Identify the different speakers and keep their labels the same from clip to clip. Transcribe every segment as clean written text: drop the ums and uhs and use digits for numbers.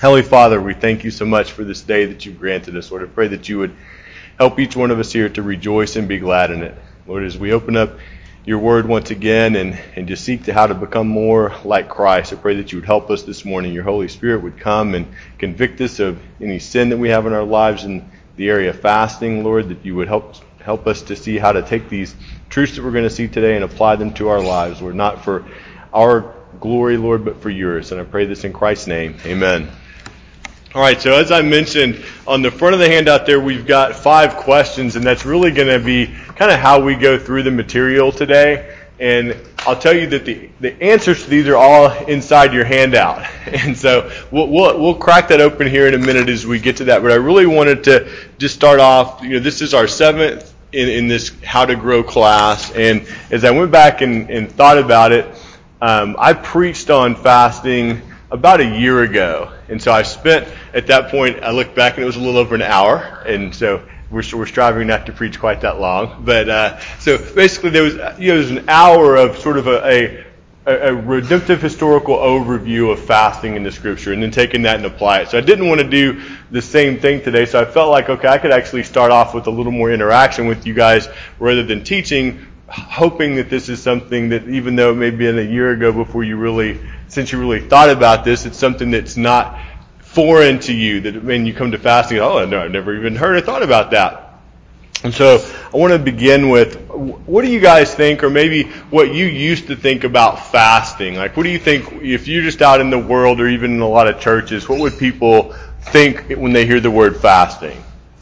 Speaker 1: Heavenly Father, we thank you so much for this day that you've granted us. Lord, I pray that you would help each one of us here to rejoice and be glad in it. Lord, as we open up your word once again and just seek to how to become more like Christ, I pray that you would help us this morning. Your Holy Spirit would come and convict us of any sin that we have in our lives in the area of fasting, Lord, that you would help us to see how to take these truths that we're going to see today and apply them to our lives, Lord, not for our glory, Lord, but for yours. And I pray this in Christ's name. Amen. All right, so as I mentioned, on the front of the handout there, we've got 5 questions, and that's really going to be kind of how we go through the material today. And I'll tell you that the answers to these are all inside your handout. And so we'll crack that open here in a minute as we get to that. But I really wanted to just start off, this is our 7th in this How to Grow class. And as I went back and thought about it, I preached on fasting about a year ago. And so I spent, at that point, I looked back and it was a little over an hour. And so we're striving not to preach quite that long. But so basically there was an hour of sort of a redemptive historical overview of fasting in the Scripture and then taking that and apply it. So I didn't want to do the same thing today. So I felt like, okay, I could actually start off with a little more interaction with you guys rather than teaching, hoping that this is something that even though it may have been a year ago since you really thought about this, it's something that's not foreign to you, that when you come to fasting, I've never even heard or thought about that. And so I want to begin with, what do you guys think, or maybe what you used to think about fasting? Like, what do you think, if you're just out in the world or even in a lot of churches, what would people think when they hear the word fasting?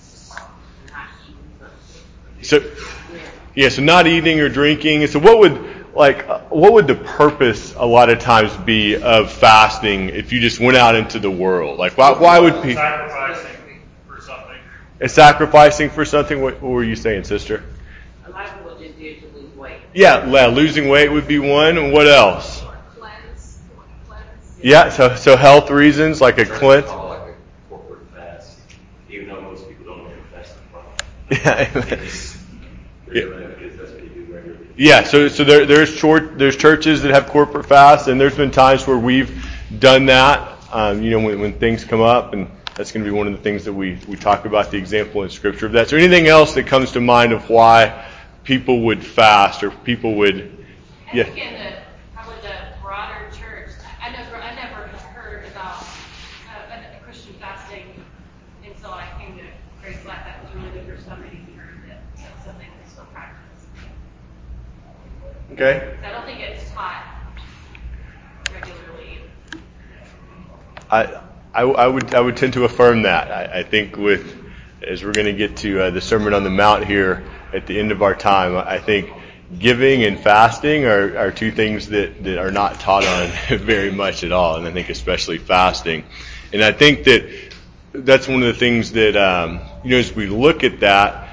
Speaker 1: So not eating or drinking. So what would the purpose a lot of times be of fasting if you just went out into the world? Like, why would people...
Speaker 2: Sacrificing for something.
Speaker 1: Sacrificing for something? What were you saying, sister?
Speaker 3: A lot of people just do it to lose weight.
Speaker 1: Yeah, losing weight would be one. And what else?
Speaker 4: Cleanse.
Speaker 1: Yeah, so health reasons, like a cleanse.
Speaker 5: Like a corporate fast, even though most people don't know what fasting is.
Speaker 1: Yeah, so there's churches that have corporate fasts, and there's been times where we've done that. When things come up, and that's going to be one of the things that we talk about, the example in Scripture of that. So anything else that comes to mind of why people would fast or people would?
Speaker 4: Yeah. I think in probably the broader church, I never heard about a Christian fasting until I came to Grace Life. That was really the first time I even heard that that's something that's still practiced.
Speaker 1: Okay.
Speaker 4: I don't think it's taught regularly.
Speaker 1: I would tend to affirm that. I think as we're going to get to the Sermon on the Mount here at the end of our time, I think giving and fasting are 2 things that are not taught on very much at all, and I think especially fasting. And I think that's one of the things that as we look at that,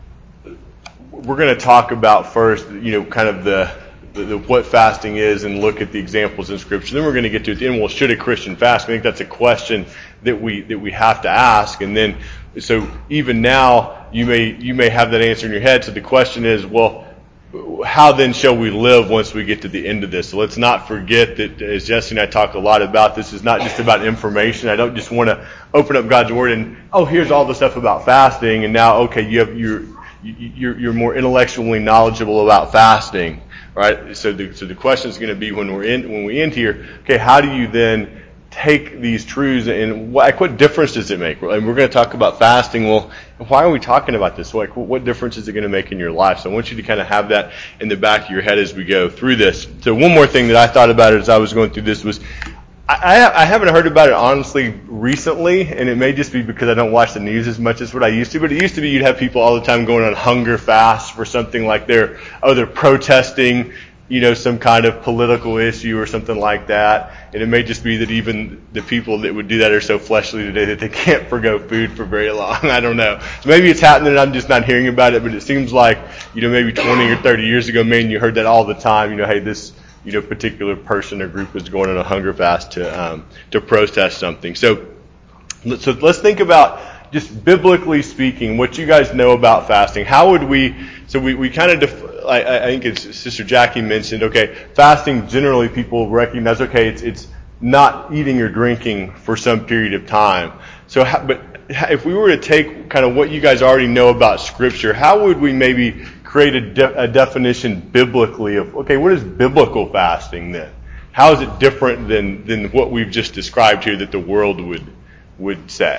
Speaker 1: we're going to talk about first, kind of the what fasting is and look at the examples in Scripture. Then we're going to get to it at the end. Well, should a Christian fast? I think that's a question that we have to ask. And then, so even now, you may have that answer in your head. So the question is, well, how then shall we live once we get to the end of this? So let's not forget that, as Jesse and I talk a lot about, this is not just about information. I don't just want to open up God's Word and, here's all the stuff about fasting, and now, okay, you're more intellectually knowledgeable about fasting. Right, so the question is going to be when we end here. Okay, how do you then take these truths and what difference does it make? And we're going to talk about fasting. Well, why are we talking about this? What difference is it going to make in your life? So I want you to kind of have that in the back of your head as we go through this. So one more thing that I thought about as I was going through this was I haven't heard about it honestly recently, and it may just be because I don't watch the news as much as what I used to. But it used to be you'd have people all the time going on hunger fasts for something like they're protesting, some kind of political issue or something like that. And it may just be that even the people that would do that are so fleshly today that they can't forgo food for very long. I don't know. So maybe it's happening and I'm just not hearing about it. But it seems like maybe 20 or 30 years ago, man, you heard that all the time. Hey, this particular person or group is going on a hunger fast to protest something. So let's think about, just biblically speaking, what you guys know about fasting. How would we? So we kind of, I think it's Sister Jackie mentioned. Okay, fasting generally people recognize. Okay, it's not eating or drinking for some period of time. But if we were to take kind of what you guys already know about Scripture, how would we maybe create a definition biblically of, okay, what is biblical fasting then? How is it different than what we've just described here that the world would say?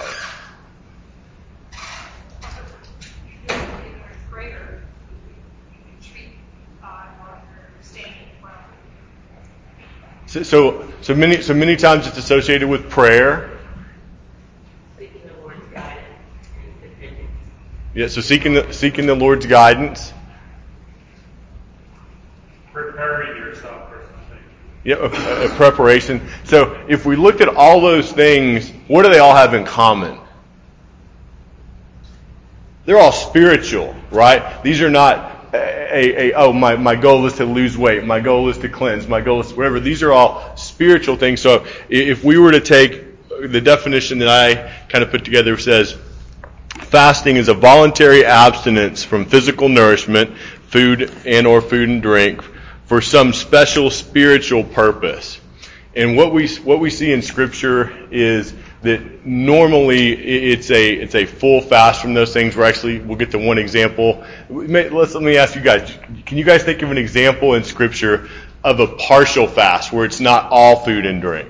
Speaker 1: So many times it's associated with prayer.
Speaker 3: Seeking the Lord's guidance and dependence.
Speaker 1: Yeah, so seeking the Lord's guidance.
Speaker 2: Preparing yourself for something.
Speaker 1: Yeah, a preparation. So if we looked at all those things, what do they all have in common? They're all spiritual, right? These are not my goal is to lose weight, my goal is to cleanse, my goal is whatever. These are all spiritual things. So if we were to take the definition that I kind of put together, says fasting is a voluntary abstinence from physical nourishment, food and drink, for some special spiritual purpose. And what we see in Scripture is that normally it's a full fast from those things. We'll get to one example. Let me ask you guys, can you guys think of an example in Scripture of a partial fast where it's not all food and drink?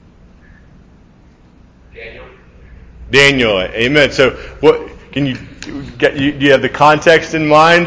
Speaker 1: Daniel, amen. So what can you get? Do you have the context in mind?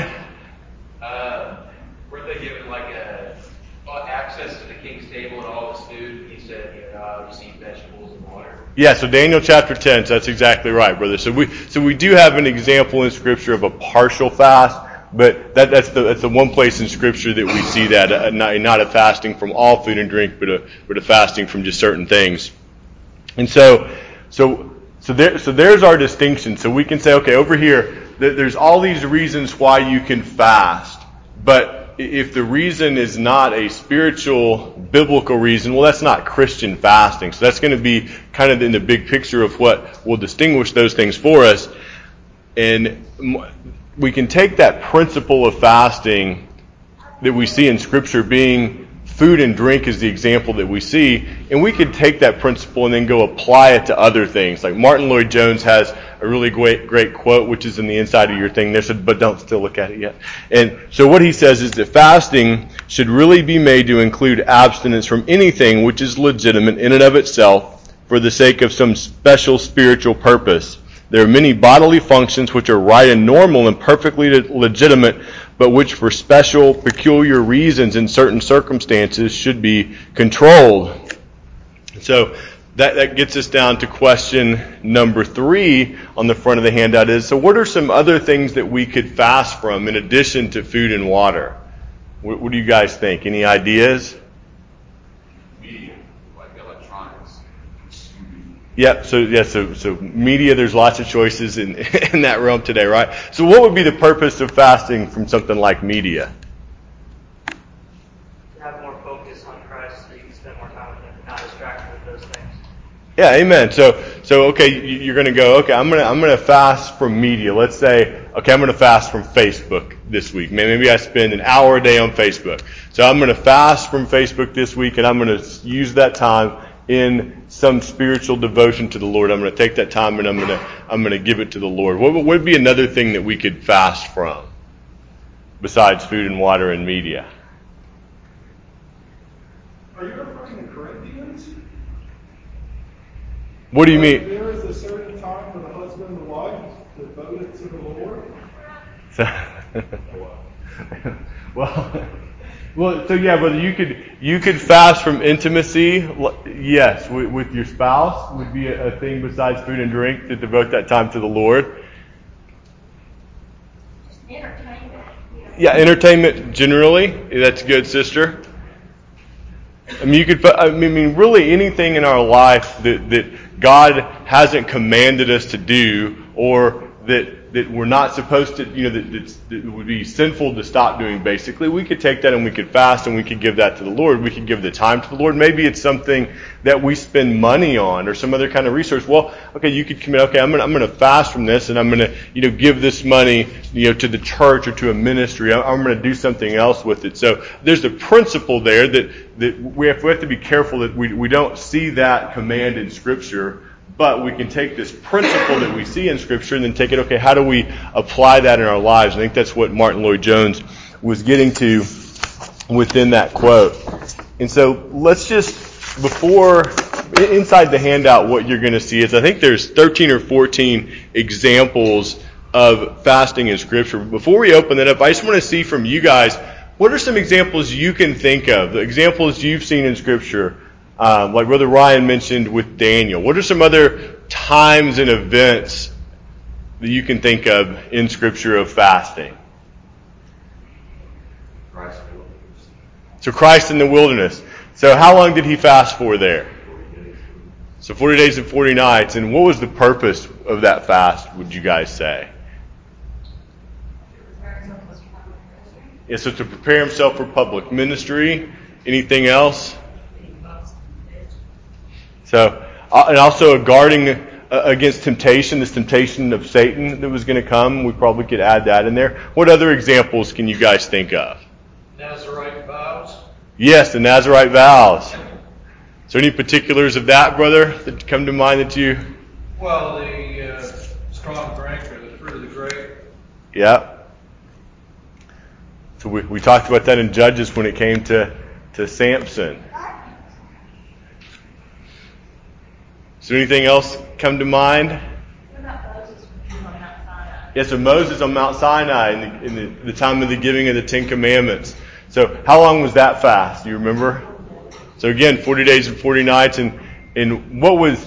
Speaker 5: Were they given like access to the king's table and all his food? He said, just eat vegetables and water.
Speaker 1: Yeah, so Daniel chapter 10, so that's exactly right, brother. So we do have an example in Scripture of a partial fast, but that's the one place in Scripture that we see that not a fasting from all food and drink, but a fasting from just certain things. And so there's our distinction. So we can say, okay, over here, there's all these reasons why you can fast, but if the reason is not a spiritual, biblical reason, well, that's not Christian fasting. So that's going to be kind of in the big picture of what will distinguish those things for us. And we can take that principle of fasting that we see in Scripture being food and drink is the example that we see, and we could take that principle and then go apply it to other things. Like Martin Lloyd-Jones has a really great quote, which is in the inside of your thing there, but don't still look at it yet. And so what he says is that fasting should really be made to include abstinence from anything which is legitimate in and of itself for the sake of some special spiritual purpose. There are many bodily functions which are right and normal and perfectly legitimate, but which for special, peculiar reasons in certain circumstances should be controlled. So that gets us down to question number 3 on the front of the handout is, so what are some other things that we could fast from in addition to food and water? What do you guys think? Any ideas?
Speaker 6: Media, like electronics.
Speaker 1: Yep. So media. There's lots of choices in that realm today, right? So what would be the purpose of fasting from something like media?
Speaker 7: To have more focus on Christ, so you can spend more time with Him, not distracted with those things.
Speaker 1: Yeah, amen. So okay, you're going to go. Okay, I'm going to fast from media. Let's say, okay, I'm going to fast from Facebook this week. Maybe I spend an hour a day on Facebook. So I'm going to fast from Facebook this week, and I'm going to use that time in some spiritual devotion to the Lord. I'm going to take that time and I'm going to give it to the Lord. What would be another thing that we could fast from besides food and water and media?
Speaker 8: Are you referring to Corinthians?
Speaker 1: What do you mean?
Speaker 8: There is a certain time for the husband and the wife to devote it to the Lord.
Speaker 1: Well, so yeah, brother, you could fast from intimacy. Yes, with your spouse would be a thing besides food and drink to devote that time to the Lord.
Speaker 4: Entertainment.
Speaker 1: Yeah, entertainment generally. That's good, sister. I mean, really anything in our life that God hasn't commanded us to do, or that we're not supposed to, that would be sinful to stop doing, basically, we could take that and we could fast and we could give that to the Lord. We could give the time to the Lord. Maybe it's something that we spend money on or some other kind of resource. Well, okay, you could commit, okay, I'm going to fast from this and I'm going to, give this money, to the church or to a ministry. I'm going to do something else with it. So there's a principle there that we have to be careful that we don't see that command in Scripture. But we can take this principle that we see in Scripture and then take it, okay, how do we apply that in our lives? I think that's what Martin Lloyd-Jones was getting to within that quote. And so let's just, inside the handout, what you're going to see is I think there's 13 or 14 examples of fasting in Scripture. Before we open that up, I just want to see from you guys, what are some examples you can think of, the examples you've seen in Scripture? Like Brother Ryan mentioned with Daniel. What are some other times and events that you can think of in Scripture of fasting?
Speaker 6: Christ in the wilderness.
Speaker 1: So Christ in the wilderness. So how long did he fast for there? So 40 days and 40 nights. And what was the purpose of that fast, would you guys say? Yeah, so to prepare himself for public ministry. Anything else? So, and also guarding against temptation, this temptation of Satan that was going to come. We probably could add that in there. What other examples can you guys think of?
Speaker 9: Nazirite vows.
Speaker 1: Yes, the Nazirite vows. Is there any particulars of that, brother, that come to mind that you...
Speaker 9: Well, the strong drink or the fruit of the grape.
Speaker 1: Yeah. So we talked about that in Judges when it came to Samson. Is there anything else come to mind?
Speaker 3: What about Moses on Mount Sinai?
Speaker 1: Yes, so Moses on Mount Sinai in the time of the giving of the Ten Commandments. So how long was that fast? Do you remember? So again, 40 days and 40 nights. And what was...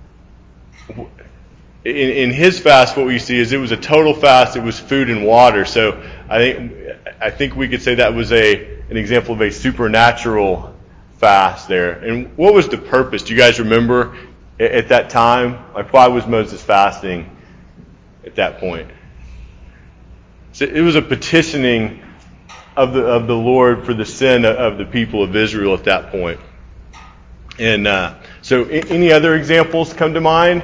Speaker 1: In his fast, what we see is it was a total fast. It was food and water. So I think we could say that was an example of a supernatural fast there. And what was the purpose? Do you guys remember at that time? Like, why was Moses fasting at that point? So it was a petitioning of the Lord for the sin of the people of Israel at that point. And so any other examples come to mind?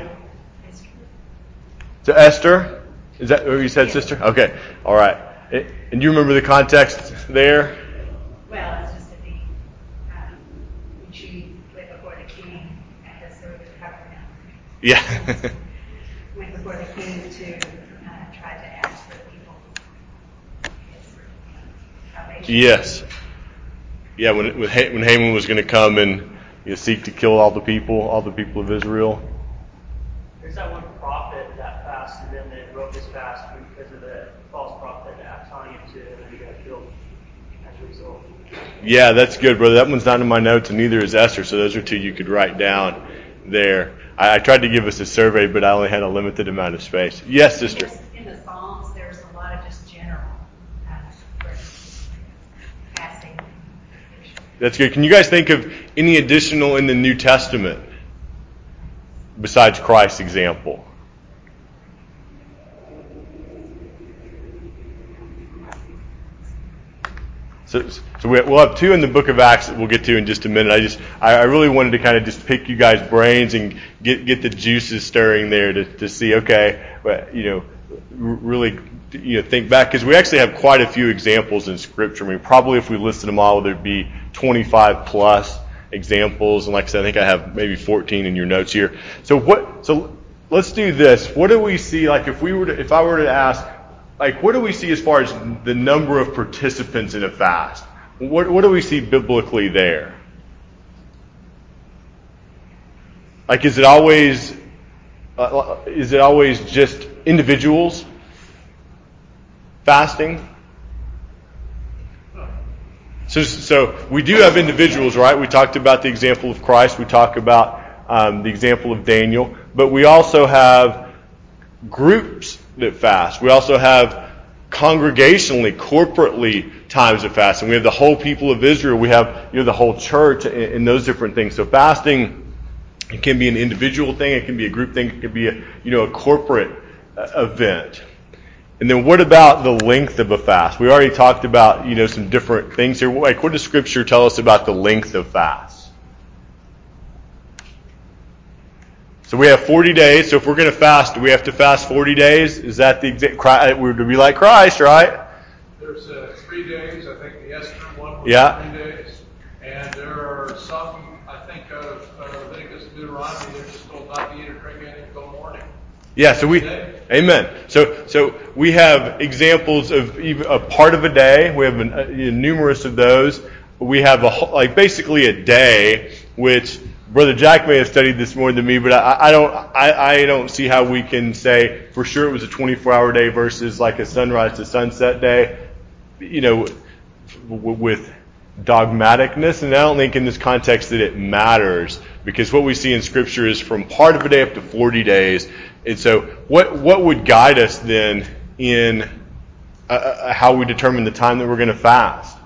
Speaker 1: So Esther? Is that what you said, sister? Okay. All right. And you remember the context there?
Speaker 10: Well, it's just that she went before the king at the sort of covenant.
Speaker 1: Yeah.
Speaker 10: Went before the king to try to ask for the people.
Speaker 1: Yes. Yeah, when Haman was going to come and seek to kill all the people of Israel.
Speaker 7: There's that one prophet that fasted and then broke his fast because of the false prophet telling him to, and then he got killed as a result.
Speaker 1: Yeah, that's good, brother. That one's not in my notes, and neither is Esther, so those are two you could write down there. I tried to give us a survey, but I only had a limited amount of space. Yes, sister?
Speaker 10: In the Psalms, there's a lot of just general fasting.
Speaker 1: That's good. Can you guys think of any additional in the New Testament besides Christ's example? So we'll have two in the book of Acts that we'll get to in just a minute. I really wanted to kind of just pick you guys' brains and get the juices stirring there to see, okay, really think back, because we actually have quite a few examples in Scripture. I mean, probably if we listed them all, there'd be 25 plus examples. And like I said, I think I have maybe 14 in your notes here. So let's do this. What do we see? Like if I were to ask, like, what do we see as far as the number of participants in a fast? What do we see biblically there? Like, is it always just individuals fasting? So we do have individuals, right? We talked about the example of Christ. We talked about the example of Daniel. But we also have groups that fast. We also have congregationally, corporately times of fasting. We have the whole people of Israel. We have the whole church and those different things. So fasting, it can be an individual thing. It can be a group thing. It can be a corporate event. And then what about the length of a fast? We already talked about, some different things here. Like, what does Scripture tell us about the length of fast? So we have 40 days. So if we're going to fast, do we have to fast 40 days? Is that the exact? We're to be like Christ, right?
Speaker 9: There's 3 days. I think the Esther one was 3 days. And there are some, I think, of Leviticus and Deuteronomy, they're just told not to eat or drink anything until morning.
Speaker 1: Yeah, amen. So we have examples of even a part of a day. We have numerous of those. We have basically a day, which Brother Jack may have studied this more than me, but I don't see how we can say for sure it was a 24-hour day versus like a sunrise to sunset day, with dogmaticness. And I don't think in this context that it matters, because what we see in Scripture is from part of a day up to 40 days. And so what would guide us then in how we determine the time that we're going to fast?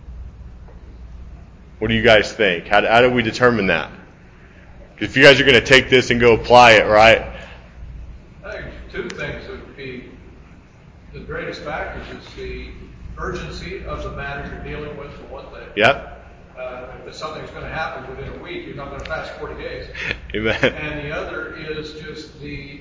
Speaker 1: What do you guys think? How do we determine that? If you guys are going to take this and go apply it, right?
Speaker 9: I think 2 things would be the greatest factors is the urgency of the matter you're dealing with, for one thing.
Speaker 1: Yep.
Speaker 9: If something's going to happen within a week, you're not going to fast 40 days.
Speaker 1: Amen.
Speaker 9: And the other is just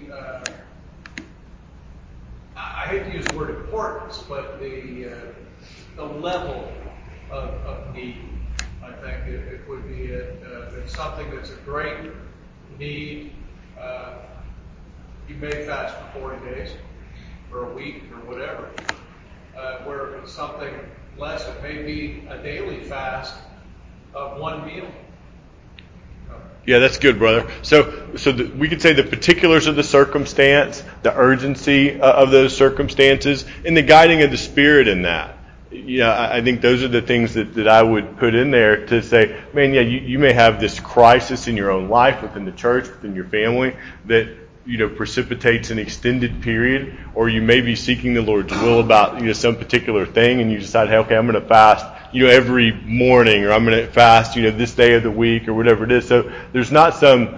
Speaker 9: I hate to use the word importance, but the level of need. I think it would be it's something that's a great need. You may fast for 40 days or a week or whatever. Where if it's something less, it may be a daily fast of one meal.
Speaker 1: Yeah, that's good, brother. So we could say the particulars of the circumstance, the urgency of those circumstances, and the guiding of the Spirit in that. Yeah, I think those are the things that I would put in there to say, man, yeah, you may have this crisis in your own life, within the church, within your family, that precipitates an extended period, or you may be seeking the Lord's will about some particular thing, and you decide, hey, okay, I'm going to fast every morning, or I'm going to fast this day of the week, or whatever it is. So there's not some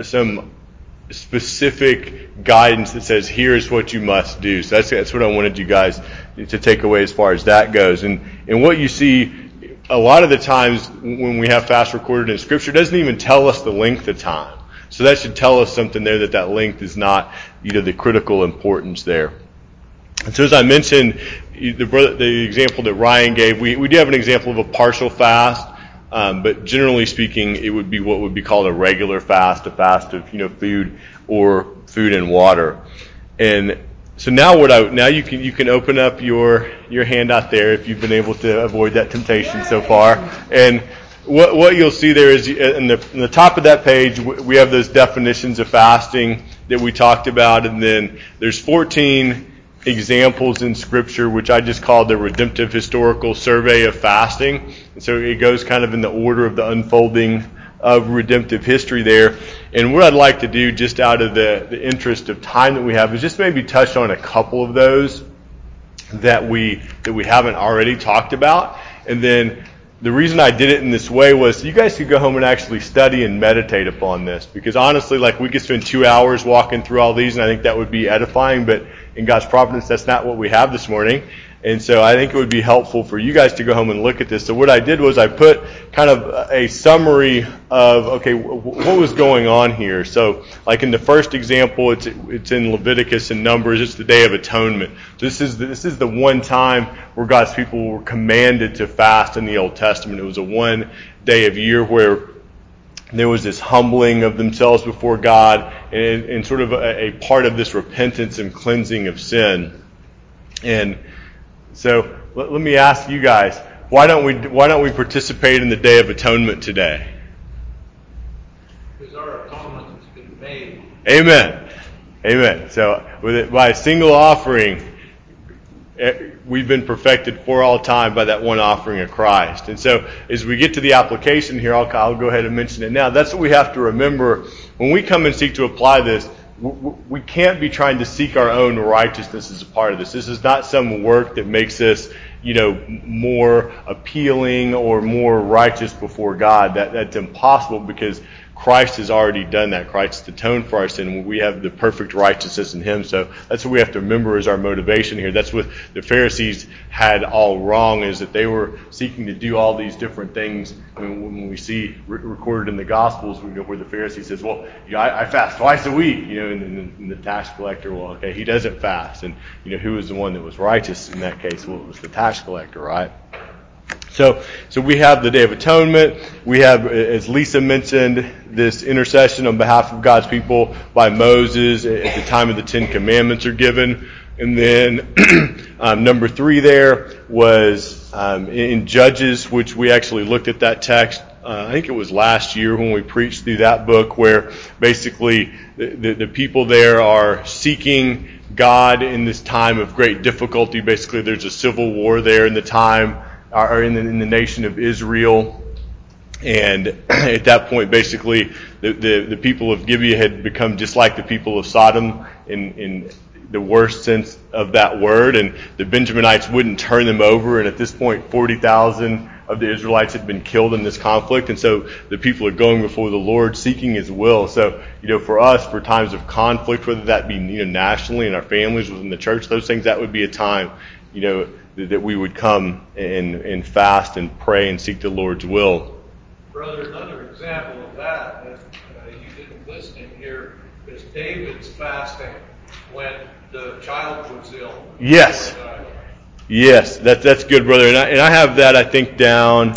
Speaker 1: specific guidance that says here's what you must do. So that's what I wanted you guys to take away as far as that goes. And what you see a lot of the times when we have fast recorded in Scripture, doesn't even tell us the length of time. So that should tell us something there, that length is not the critical importance there. And so as I mentioned, the example that Ryan gave, we do have an example of a partial fast, but generally speaking, it would be what would be called a regular fast, a fast of food or food and water. And so now you can open up your handout there if you've been able to avoid that temptation so far. And what you'll see there is in the top of that page, we have those definitions of fasting that we talked about, and then there's 14 examples in Scripture, which I just called the redemptive historical survey of fasting. And so it goes kind of in the order of the unfolding of redemptive history there. And what I'd like to do, just out of the interest of time that we have, is just maybe touch on a couple of those that we haven't already talked about. And then the reason I did it in this way was so you guys could go home and actually study and meditate upon this. Because honestly, we could spend 2 hours walking through all these, and I think that would be edifying. But in God's providence, that's not what we have this morning. And so I think it would be helpful for you guys to go home and look at this. So what I did was I put kind of a summary of, okay, what was going on here. So like in the first example, it's in Leviticus and Numbers. It's the Day of Atonement. This is the one time where God's people were commanded to fast in the Old Testament. It was a one day of year where there was this humbling of themselves before God and sort of a part of this repentance and cleansing of sin. And so let me ask you guys, why don't we participate in the Day of Atonement today?
Speaker 9: Because our atonement has been made.
Speaker 1: Amen. Amen. So by a single offering, we've been perfected for all time by that one offering of Christ. And so as we get to the application here, I'll go ahead and mention it now. That's what we have to remember. When we come and seek to apply this, we can't be trying to seek our own righteousness as a part of this. This is not some work that makes us, more appealing or more righteous before God. That's impossible, because Christ has already done that. Christ has atoned for our sin. We have the perfect righteousness in Him. So that's what we have to remember as our motivation here. That's what the Pharisees had all wrong, is that they were seeking to do all these different things. I mean, when we see recorded in the Gospels, we know where the Pharisee says, well, I fast twice a week, and the tax collector, well, okay, he doesn't fast. And, who was the one that was righteous in that case? Well, it was the tax collector, right? So we have the Day of Atonement. We have, as Lisa mentioned, this intercession on behalf of God's people by Moses at the time of the Ten Commandments are given. And then number 3 there was in Judges, which we actually looked at that text. I think it was last year when we preached through that book, where basically the people there are seeking God in this time of great difficulty. Basically, there's a civil war there in the time, or in the nation of Israel. And at that point, basically, the people of Gibeah had become just like the people of Sodom in the worst sense of that word. And the Benjaminites wouldn't turn them over. And at this point, 40,000 of the Israelites had been killed in this conflict. And so the people are going before the Lord, seeking His will. So, for us, for times of conflict, whether that be, nationally in our families, within the church, those things, that would be a time, that we would come and fast and pray and seek the Lord's will.
Speaker 9: Brother, another example of that you didn't list in here is David's fasting when the child was ill.
Speaker 1: Yes. Yes, that's good, brother. And I have that, I think, down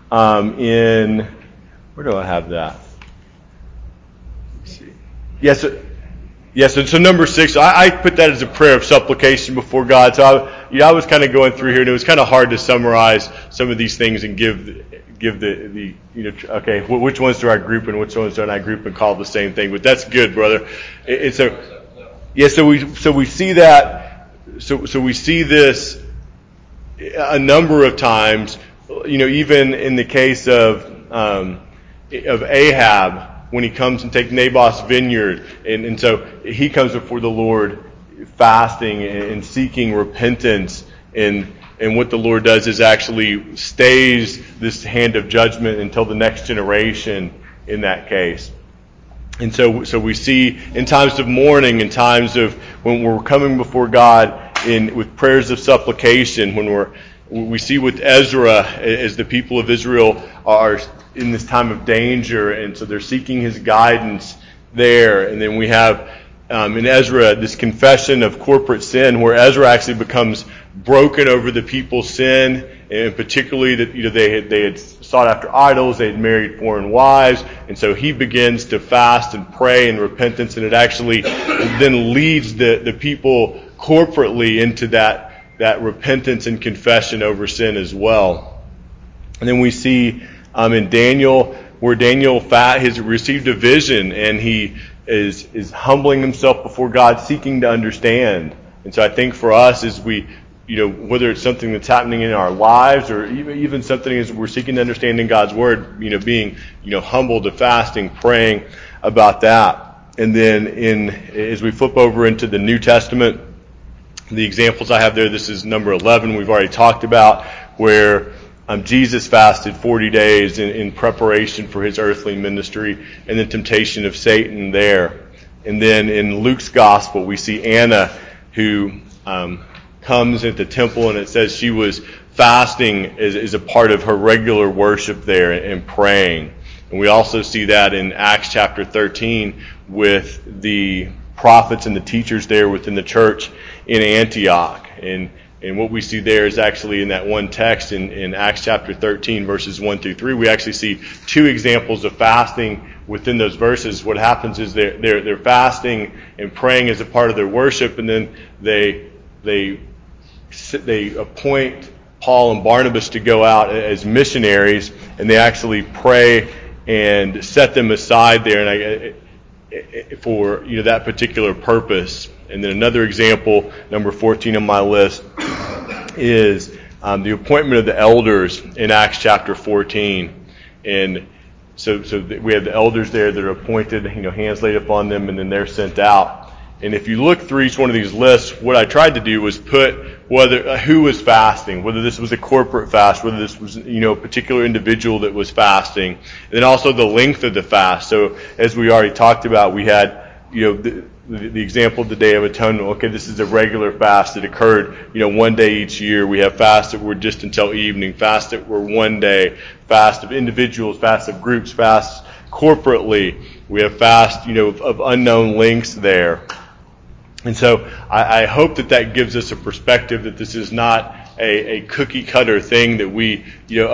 Speaker 1: in, where do I have that? Let's see. Yes, so number 6, I put that as a prayer of supplication before God. So I was kind of going through here, and it was kind of hard to summarize some of these things and give the okay, which ones do I group and which ones don't I group and call the same thing. But that's good, brother. So we see that. So we see this a number of times. Even in the case of Ahab, when he comes and takes Naboth's vineyard, and so he comes before the Lord fasting and seeking repentance, and what the Lord does is actually stays this hand of judgment until the next generation in that case. And so we see in times of mourning, in times of when we're coming before God with prayers of supplication, when we see with Ezra, as the people of Israel are in this time of danger, and so they're seeking his guidance there. And then we have in Ezra this confession of corporate sin, where Ezra actually becomes broken over the people's sin, and particularly that they had sought after idols, they had married foreign wives, and so he begins to fast and pray in repentance, and it actually then leads the people corporately into that repentance and confession over sin as well. And then we see in Daniel, where Daniel has received a vision, and he is humbling himself before God, seeking to understand. And so I think for us, as we, whether it's something that's happening in our lives, or even something as we're seeking to understand in God's Word, being, humble to fasting, praying about that. And then as we flip over into the New Testament, the examples I have there, this is number 11 we've already talked about, where Jesus fasted 40 days in preparation for his earthly ministry, and the temptation of Satan there. And then in Luke's gospel, we see Anna, who comes at the temple, and it says she was fasting as a part of her regular worship there and praying. And we also see that in Acts chapter 13 with the prophets and the teachers there within the church in Antioch. And what we see there is actually in that one text in Acts chapter 13, verses 1 through 3, we actually see 2 examples of fasting within those verses. What happens is they're fasting and praying as a part of their worship, and then they appoint Paul and Barnabas to go out as missionaries, and they actually pray and set them aside there for that particular purpose. And then another example, number 14 on my list, is the appointment of the elders in Acts chapter 14. And so we have the elders there that are appointed, hands laid upon them, and then they're sent out. And if you look through each one of these lists, what I tried to do was put who was fasting, whether this was a corporate fast, whether this was a particular individual that was fasting, and then also the length of the fast. So as we already talked about, we had the example of the Day of Atonement. Okay, this is a regular fast that occurred one day each year. We have fasts that were just until evening, fasts that were one day, fast of individuals, fast of groups, fasts corporately. We have fasts of unknown lengths there. And so I hope that gives us a perspective that this is not a cookie cutter thing that we,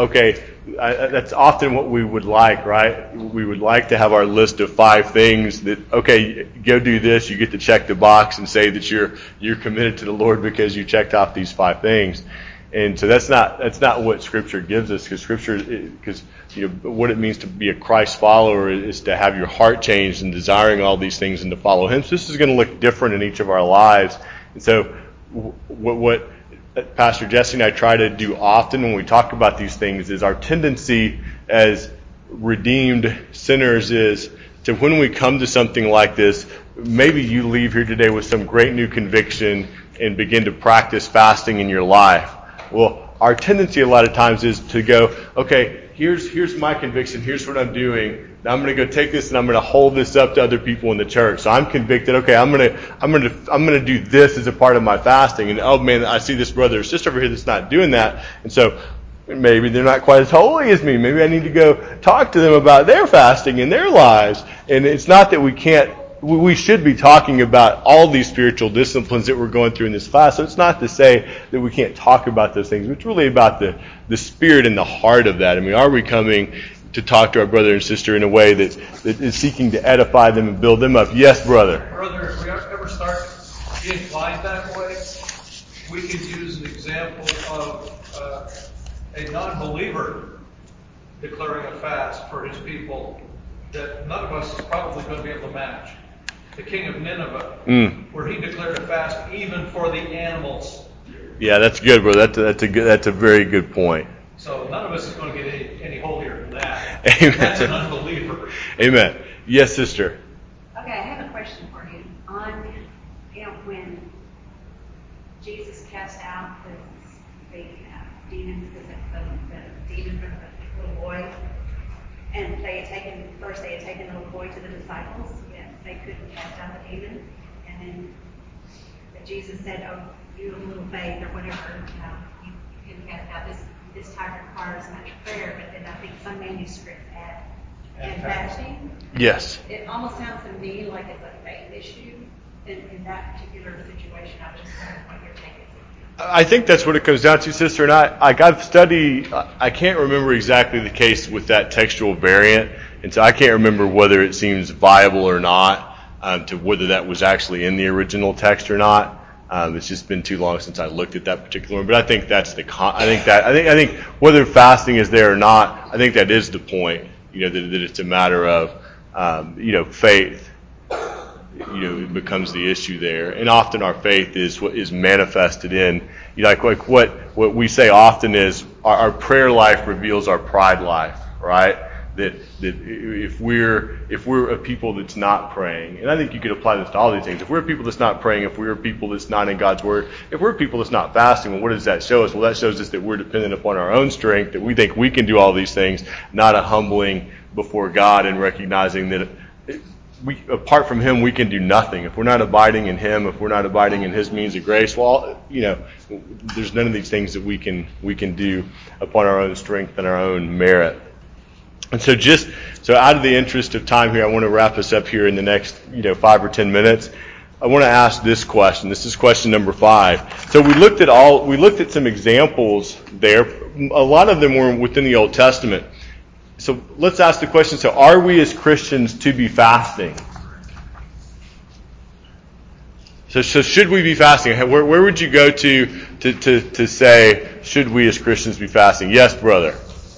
Speaker 1: that's often what we would like, right? We would like to have our list of 5 things that, okay, go do this, you get to check the box and say that you're committed to the Lord because you checked off these 5 things. And so that's not what Scripture gives us, because what it means to be a Christ follower is to have your heart changed and desiring all these things and to follow Him. So this is going to look different in each of our lives. And so what Pastor Jesse and I try to do often when we talk about these things is our tendency as redeemed sinners is to, when we come to something like this, maybe you leave here today with some great new conviction and begin to practice fasting in your life. Well, our tendency a lot of times is to go, okay, here's my conviction, here's what I'm doing. Now I'm going to go take this and I'm going to hold this up to other people in the church. So I'm convicted, okay, I'm going to do this as a part of my fasting. And oh man, I see this brother or sister over here that's not doing that. And so maybe they're not quite as holy as me. Maybe I need to go talk to them about their fasting in their lives. And it's not that we should be talking about all these spiritual disciplines that we're going through in this class. So it's not to say that we can't talk about those things. It's really about the spirit and the heart of that. I mean, are we coming to talk to our brother and sister in a way that is seeking to edify them and build them up? Yes, brother.
Speaker 9: Brother, if we ever start being inclined that way, we can use an example of a non-believer declaring a fast for his people that none of us is probably going to be able to match. The king of Nineveh, where he declared a fast even for the animals.
Speaker 1: Yeah, that's good, bro. That's a very good point.
Speaker 9: So none of us is going to get any holier than that.
Speaker 1: Amen.
Speaker 9: That's an unbeliever.
Speaker 1: Amen. Yes, sister.
Speaker 10: Okay, I have a question for you. When Jesus cast out the demons, the demon from the little boy, and they had taken the little boy to the disciples, yet they couldn't cast out the demon. And then Jesus said, "Oh, you have little faith," or whatever, you can cast out. This type requires much prayer, but then I think some manuscripts add fasting.
Speaker 1: Yes.
Speaker 10: It almost sounds to me like it's a faith issue in that particular situation. I was just wondering what your take is.
Speaker 1: I think that's what it comes down to, sister. And I've studied, I can't remember exactly the case with that textual variant. And so I can't remember whether it seems viable or not, to whether that was actually in the original text or not. It's just been too long since I looked at that particular one. But I think that's I think whether fasting is there or not, I think that is the point, that it's a matter of, faith. It becomes the issue there, and often our faith is what is manifested in, like what we say often is our prayer life reveals our pride life, right? That if we're a people that's not praying, and I think you could apply this to all these things. If we're a people that's not praying, if we're a people that's not in God's Word, if we're a people that's not fasting, well, what does that show us? Well, that shows us that we're dependent upon our own strength, that we think we can do all these things, not a humbling before God and recognizing that apart from Him, we can do nothing. If we're not abiding in Him, if we're not abiding in His means of grace, well, there's none of these things that we can do upon our own strength and our own merit. And so out of the interest of time here, I want to wrap us up here in the next 5 or 10 minutes. I want to ask this question. This is question number 5. So we looked at some examples there. A lot of them were within the Old Testament. So let's ask the question, so are we as Christians to be fasting? So should we be fasting? Where would you go to say, should we as Christians be fasting? Yes, brother.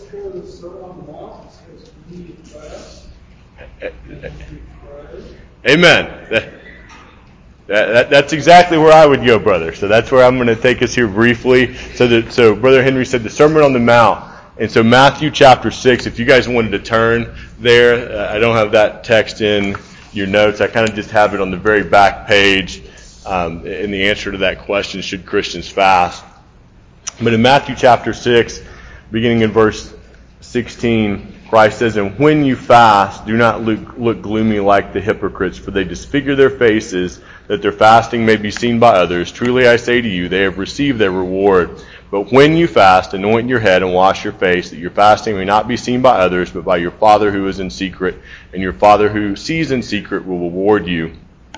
Speaker 1: Amen. That's exactly where I would go, brother. So that's where I'm going to take us here briefly. So Brother Henry said the Sermon on the Mount. And so Matthew chapter 6, if you guys wanted to turn there, I don't have that text in your notes, I kind of just have it on the very back page in the answer to that question, should Christians fast? But in Matthew chapter 6, beginning in verse 16, Christ says, "And when you fast, do not look gloomy like the hypocrites, for they disfigure their faces, that their fasting may be seen by others. Truly I say to you, they have received their reward. But when you fast, anoint your head and wash your face, that your fasting may not be seen by others, but by your Father who is in secret. And your Father who sees in secret will reward you."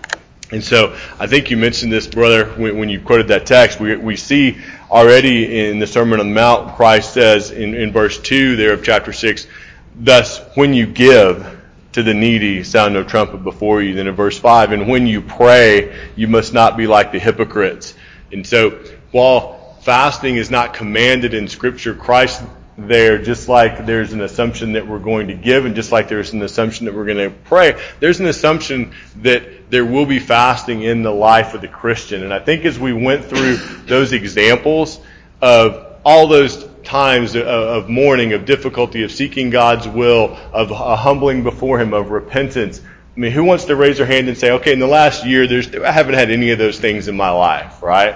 Speaker 1: And so I think you mentioned this, brother, when you quoted that text. We see already in the Sermon on the Mount, Christ says in verse 2 there of chapter 6, "Thus, when you give to the needy, sound no trumpet before you." Then in verse 5, "And when you pray, you must not be like the hypocrites." And so while fasting is not commanded in Scripture, Christ there, just like there's an assumption that we're going to give, and just like there's an assumption that we're going to pray, there's an assumption that there will be fasting in the life of the Christian. And I think as we went through those examples of all those times of mourning, of difficulty, of seeking God's will, of humbling before Him, of repentance, I mean, who wants to raise their hand and say, okay, in the last year, I haven't had any of those things in my life, right?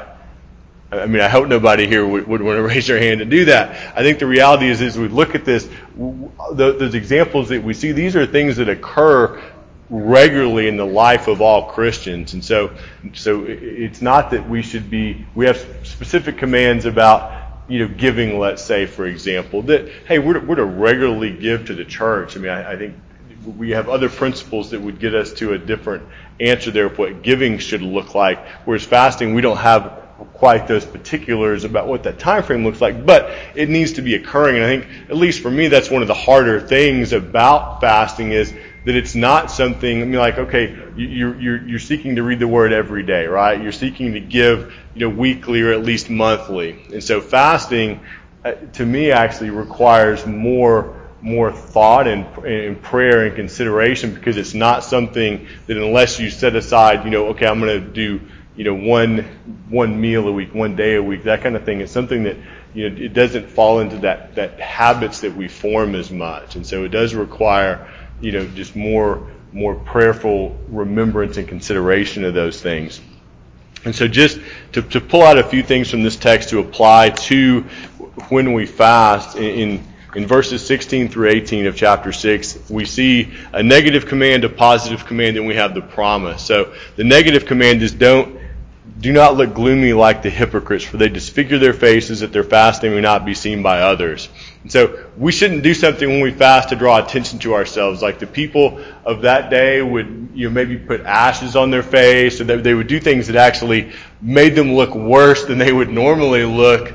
Speaker 1: I mean, I hope nobody here would want to raise their hand and do that. I think the reality is, as we look at this, those examples that we see, these are things that occur regularly in the life of all Christians. And so it's not that we have specific commands about, giving, let's say, for example, that, hey, we're to regularly give to the church. I mean, I think we have other principles that would get us to a different answer there of what giving should look like. Whereas fasting, we don't have quite those particulars about what that time frame looks like, but it needs to be occurring. And I think, at least for me, that's one of the harder things about fasting is that it's not something, I mean, like, okay, you're seeking to read the Word every day, right? You're seeking to give, weekly or at least monthly. And so fasting, to me, actually requires more thought and prayer and consideration, because it's not something that unless you set aside, okay, I'm going to do, one meal a week, one day a week, that kind of thing. It's something that, it doesn't fall into that habits that we form as much. And so it does require, just more prayerful remembrance and consideration of those things. And so just to pull out a few things from this text to apply to when we fast, in verses 16 through 18 of chapter 6, we see a negative command, a positive command, and we have the promise. So the negative command is do not look gloomy like the hypocrites, for they disfigure their faces, that their fasting may not be seen by others. And so we shouldn't do something when we fast to draw attention to ourselves. Like the people of that day would, maybe put ashes on their face, or they would do things that actually made them look worse than they would normally look,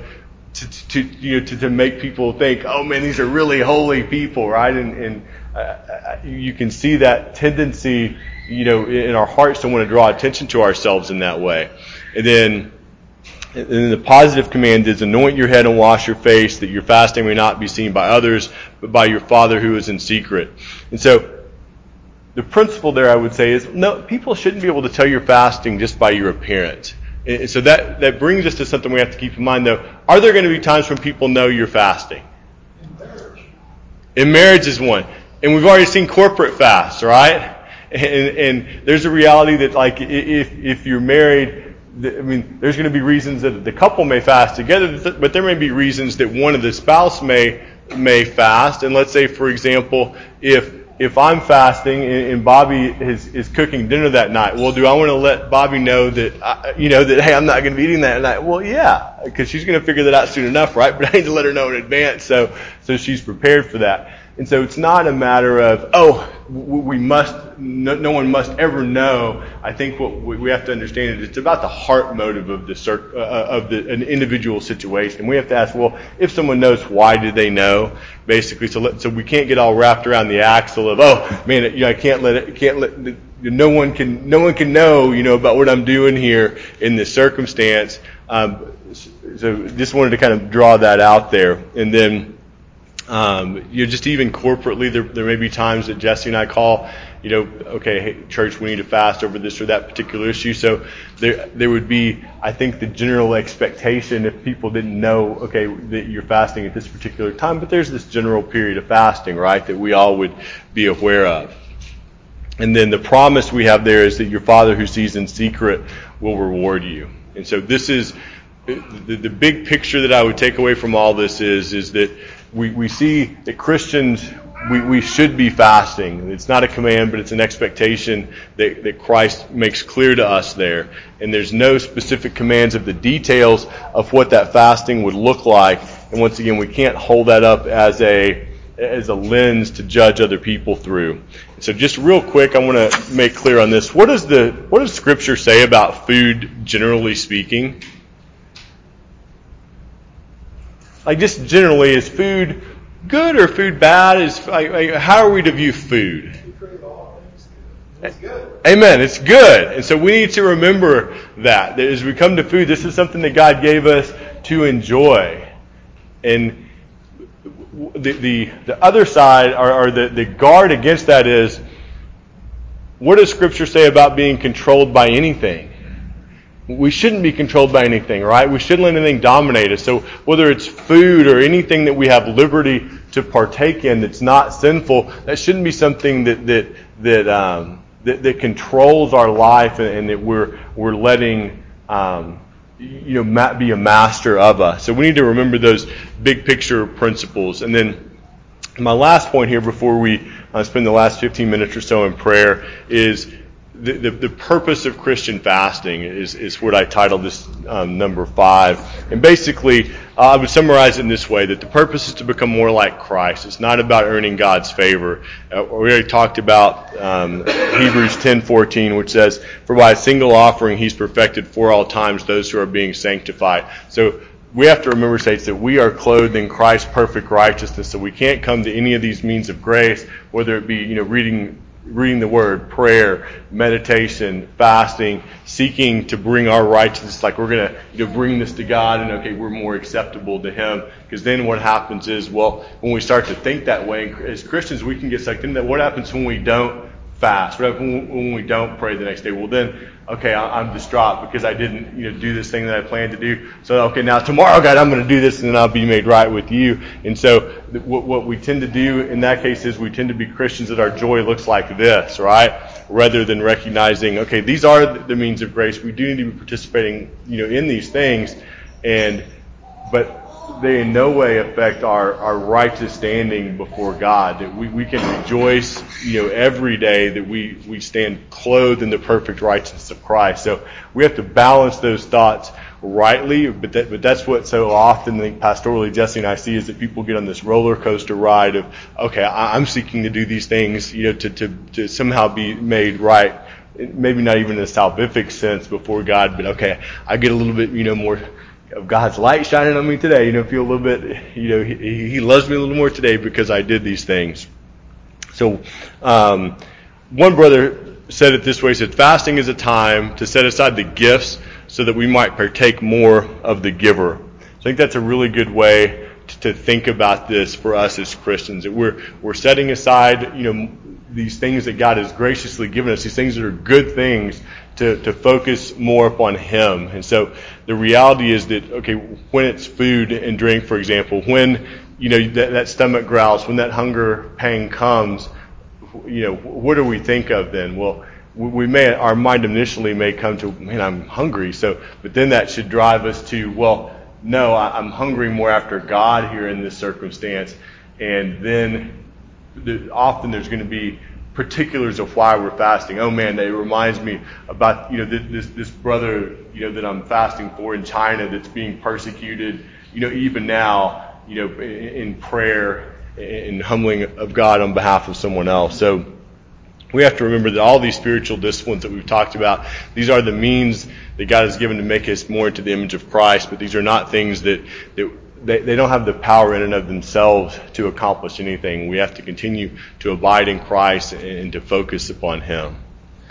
Speaker 1: to make people think, oh man, these are really holy people, right? And you can see that tendency, in our hearts to want to draw attention to ourselves in that way. And then the positive command is anoint your head and wash your face, that your fasting may not be seen by others, but by your Father who is in secret. And so the principle there, I would say, is no, people shouldn't be able to tell you're fasting just by your appearance. And so that brings us to something we have to keep in mind, though. Are there going to be times when people know you're fasting? In marriage is one. And we've already seen corporate fasts, right? And there's a reality that, like, if you're married, there's going to be reasons that the couple may fast together, but there may be reasons that one of the spouse may fast. And let's say, for example, if I'm fasting and Bobby is cooking dinner that night, well, do I want to let Bobby know that, that, hey, I'm not going to be eating that night? Well, yeah, because she's going to figure that out soon enough, right? But I need to let her know in advance so she's prepared for that. And so it's not a matter of, no one must ever know. I think what we have to understand is it's about the heart motive of an individual situation. We have to ask, well, if someone knows, why do they know? Basically, so we can't get all wrapped around the axle of, oh man, I can't let no one can know, about what I'm doing here in this circumstance. So just wanted to kind of draw that out there. And then just even corporately, there may be times that Jesse and I call, okay, hey, church, we need to fast over this or that particular issue. So there would be, I think, the general expectation, if people didn't know, okay, that you're fasting at this particular time, but there's this general period of fasting, right, that we all would be aware of. And then the promise we have there is that your Father who sees in secret will reward you. And so this is the big picture that I would take away from all this is that we see that Christians, we should be fasting. It's not a command, but it's an expectation that Christ makes clear to us there. And there's no specific commands of the details of what that fasting would look like. And once again, we can't hold that up as a lens to judge other people through. So just real quick, I want to make clear on this. What does Scripture say about food, generally speaking? Like, just generally, is food good or food bad? How are we to view food?
Speaker 8: It's good.
Speaker 1: Amen. It's good. And so we need to remember that as we come to food, this is something that God gave us to enjoy. And the other side, or the guard against that is, what does Scripture say about being controlled by anything? We shouldn't be controlled by anything, right? We shouldn't let anything dominate us. So whether it's food or anything that we have liberty to partake in that's not sinful, that shouldn't be something that controls our life and that we're letting be a master of us. So we need to remember those big picture principles. And then my last point here before we spend the last 15 minutes or so in prayer is the purpose of Christian fasting is what I titled this number 5. And basically, I would summarize it in this way, that the purpose is to become more like Christ. It's not about earning God's favor. We already talked about Hebrews 10:14, which says, "For by a single offering he's perfected for all times those who are being sanctified." So we have to remember, saints, that we are clothed in Christ's perfect righteousness. So we can't come to any of these means of grace, whether it be reading the Word, prayer, meditation, fasting, seeking to bring our righteousness, like we're going to bring this to God and, okay, we're more acceptable to Him. Because then what happens is, well, when we start to think that way, as Christians, we can get sucked into that. What happens when we don't fast? What happens when we don't pray the next day? Well, then, okay, I'm distraught because I didn't do this thing that I planned to do. So, okay, now tomorrow, God, I'm going to do this and then I'll be made right with you. And so what we tend to do in that case is we tend to be Christians that our joy looks like this, right? Rather than recognizing, okay, these are the means of grace. We do need to be participating, in these things, but they in no way affect our righteous standing before God. That we can rejoice, every day that we stand clothed in the perfect righteousness of Christ. So we have to balance those thoughts rightly, but that's what so often, I think pastorally Jesse and I see, is that people get on this roller coaster ride of, okay, I'm seeking to do these things, to somehow be made right. Maybe not even in a salvific sense before God, but okay, I get a little bit, more of God's light shining on me today, feel a little bit, He loves me a little more today because I did these things. So, one brother said it this way, he said, fasting is a time to set aside the gifts so that we might partake more of the giver. So I think that's a really good way to think about this for us as Christians, that we're setting aside, these things that God has graciously given us, these things that are good things, to focus more upon Him. And so the reality is that, okay, when it's food and drink, for example, when, that stomach growls, when that hunger pang comes, what do we think of then? Well, our mind initially may come to, man, I'm hungry. But then that should drive us to, well, no, I'm hungry more after God here in this circumstance. And then often there's going to be particulars of why we're fasting. Oh man, that reminds me about this brother that I'm fasting for in China that's being persecuted. Even now, in prayer and humbling of God on behalf of someone else. So we have to remember that all these spiritual disciplines that we've talked about, these are the means that God has given to make us more into the image of Christ. But these are not things that they don't have the power in and of themselves to accomplish anything. We have to continue to abide in Christ and to focus upon Him.